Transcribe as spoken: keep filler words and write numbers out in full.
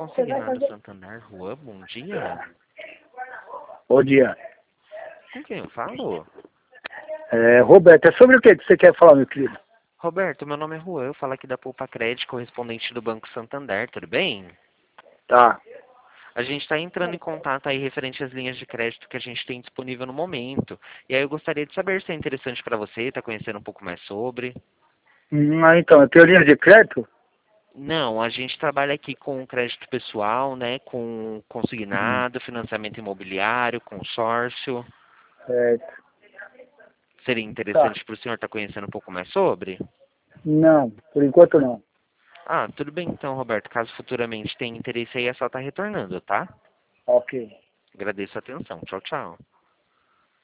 Consignado Santander, Rua, bom dia. Bom dia. Com quem eu falo? É, Roberto, é sobre o que que você quer falar, meu querido? Roberto, meu nome é Juan, eu falo aqui da Poupa Crédito, correspondente do Banco Santander, tudo bem? Tá. A gente está entrando em contato aí referente às linhas de crédito que a gente tem disponível no momento. E aí eu gostaria de saber se é interessante para você, está conhecendo um pouco mais sobre. Hum, ah, então, tem linha de crédito? Não, a gente trabalha aqui com crédito pessoal, né, com Hum, consignado, financiamento imobiliário, consórcio. certo. Seria Tá. interessante para o senhor estar conhecendo um pouco mais sobre? Não, por enquanto não. Ah, tudo bem então, Roberto. Caso futuramente tenha interesse aí, é só estar retornando, tá? Ok. Agradeço a atenção. Tchau, tchau.